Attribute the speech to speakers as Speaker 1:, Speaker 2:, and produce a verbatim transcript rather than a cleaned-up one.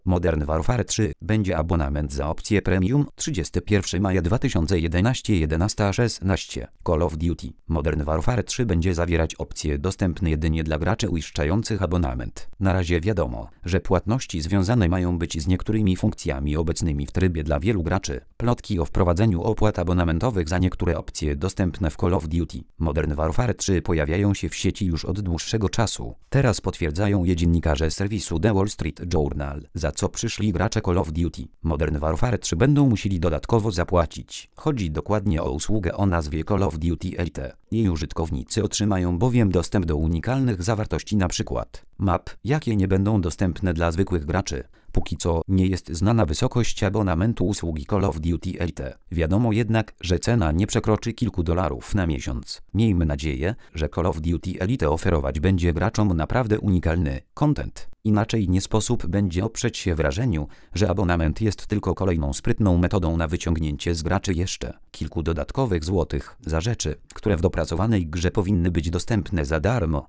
Speaker 1: Modern Warfare trzy będzie abonament za opcję premium trzydziestego pierwszego maja dwa tysiące jedenastego jedenasta szesnaście. Call of Duty Modern Warfare trzy będzie zawierać opcje dostępne jedynie dla graczy uiszczających abonament. Na razie wiadomo, że płatności związane mają być z niektórymi funkcjami obecnymi w trybie dla wielu graczy. Plotki o wprowadzeniu opłat abonamentowych za niektóre opcje dostępne w Call of Duty Modern Warfare trzy pojawiają się w sieci już od dłuższego czasu. Teraz potwierdzają je dziennikarze serwisu The Wall Street Journal, za co przyszli gracze Call of Duty Modern Warfare trzy będą musieli dodatkowo zapłacić. Chodzi dokładnie o usługę o nazwie Call of Duty Elite. Jej użytkownicy otrzymają bowiem dostęp do unikalnych zawartości, np. map, jakie nie będą dostępne dla zwykłych graczy. Póki co nie jest znana wysokość abonamentu usługi Call of Duty Elite. Wiadomo jednak, że cena nie przekroczy kilku dolarów na miesiąc. Miejmy nadzieję, że Call of Duty Elite oferować będzie graczom naprawdę unikalny content. Inaczej nie sposób będzie oprzeć się wrażeniu, że abonament jest tylko kolejną sprytną metodą na wyciągnięcie z graczy jeszcze kilku dodatkowych złotych za rzeczy, które w dopracowanej grze powinny być dostępne za darmo.